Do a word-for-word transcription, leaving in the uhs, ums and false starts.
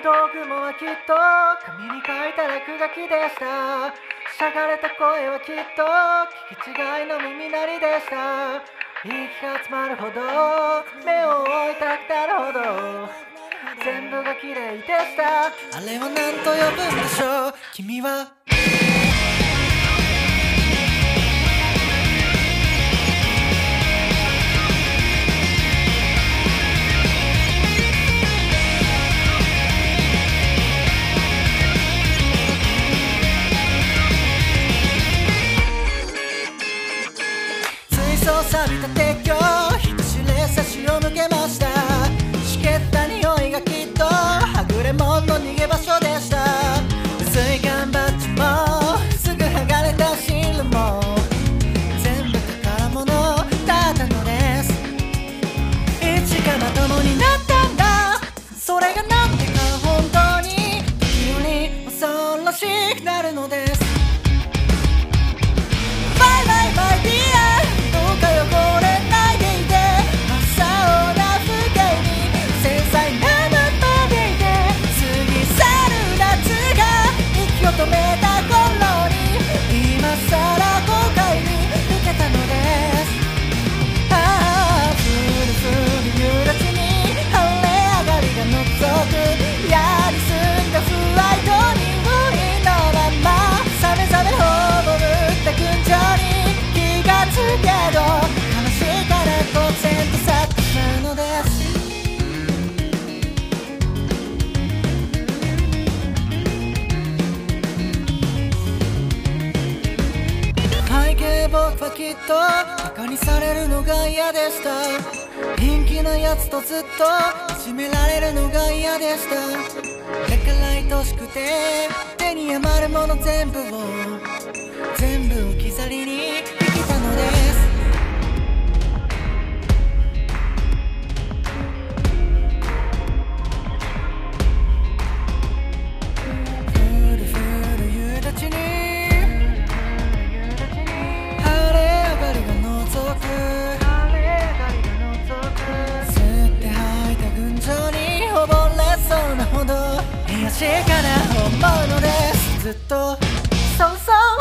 道具もはきっと紙に書いた落書きでした。しゃがれた声はきっと聞き違いの耳鳴りでした。息が詰まるほど目を追いたくなるほど全部が綺麗でした。あれは何と呼ぶんでしょう。君は錆びた鉄橋、人知れ差しを向けました。しけった匂いがきっとはぐれ者の逃げ場所でした。薄い缶バッジもすぐ剥がれたシールも全部宝物だったのです。いつかまともになったんだ。それがなんでか本当に時より恐ろしくなるのです。バイバイバイディア汚れないでいて、真っ青な風景に繊細なままでいて、過ぎ去る夏が息を止めた頃に今さら後悔に受けたのです。ああ、ふるふる夕立に晴れ上がりが覗く、やりすぎたフライトに無理のままさめざめほぼぶった群青に気がつけど悲しいから当然と去ってしまうのです。背景僕はきっとバカにされるのが嫌でした。陰気なやつとずっといじめられるのが嫌でした。だから愛しくて手に余るもの全部を全部置き去りに生きたのです。ふるふる夕立に晴れ上がりが覗く、吸って吐いた群青に溺れそうなほど卑しいかな思うのです。ずっとそうそう